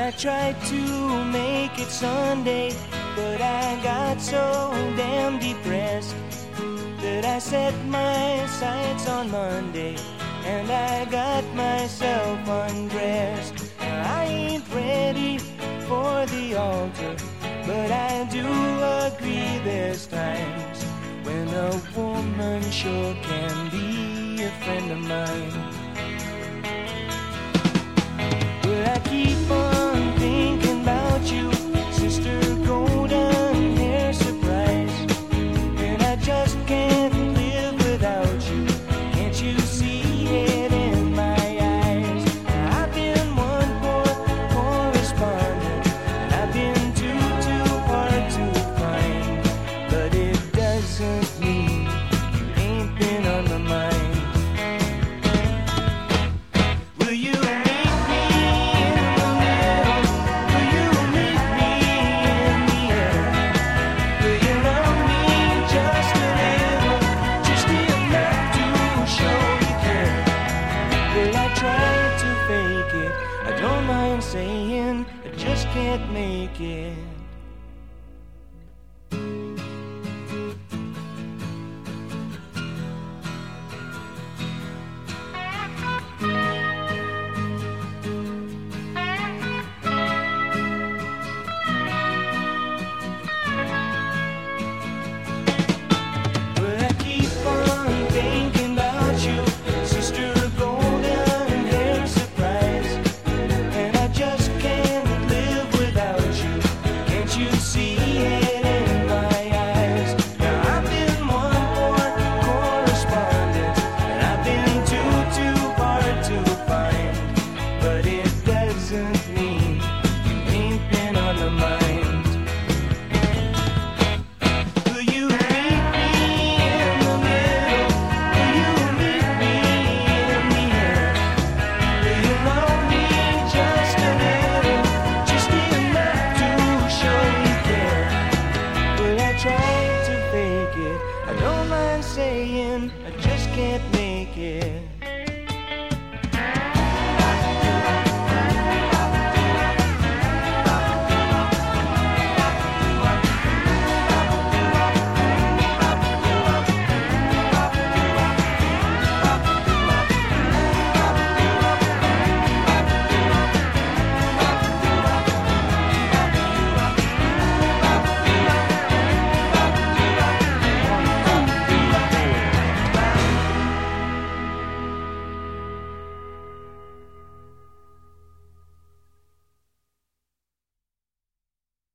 I tried to make it Sunday, but I got so damn depressed that I set my sights on Monday and I got myself undressed. I ain't ready for the altar, but I do agree there's times when a woman sure can be a friend of mine. But I keep on thinking about you, Sister Golden Hair Surprise, and I just can't live without you. Can't you see it in my eyes? I've been one poor correspondent, and I've been too hard to find, but it doesn't mean you ain't been on my mind. Will you meet me in the middle? Will you meet me in the air? Will you love me just a little, just enough to show you care? Well, I tried to fake it, I don't mind saying I just can't make it.